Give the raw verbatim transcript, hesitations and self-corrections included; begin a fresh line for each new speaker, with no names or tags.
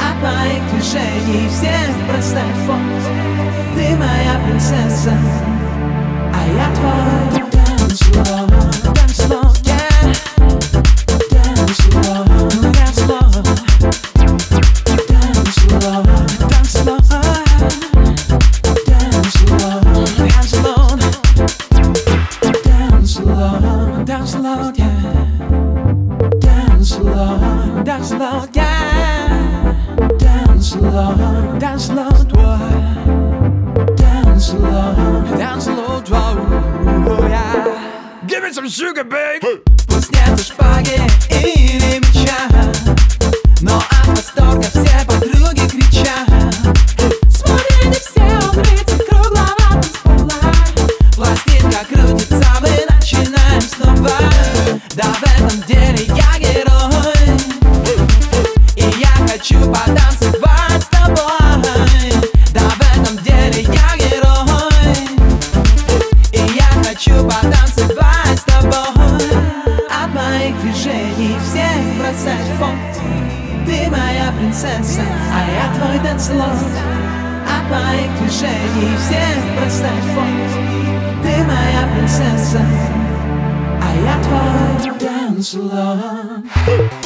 От моих движений всех бросай в пот. Ты моя принцесса, а я твой. Dance slow, dance slow, yeah. Dance slow, dance slow, dance slow, dance slow, dance slow, dance slow, dance slow, dance slow, yeah. Dance slow, dance slow, yeah. Dance slow, dance slow, boy. Dance slow, dance slow, oh yeah.
Give me some sugar, babe. Hey.
Пусть нету шпаги или меча, но от восторга все подруги кричат. Смотрите все, он рыцарь кругловатый с пола. Пластинка крутится, мы начинаем снова. Да в этом деле я герой, и я хочу потанцевать с тобой. Да в этом деле я герой, и я хочу потанцевать с тобой. От моих движений всех бросать в пот. Ты моя принцесса, а я твой танцлот. От моих движений всех бросать в пот. Ты моя принцесса, а я твой танцлот.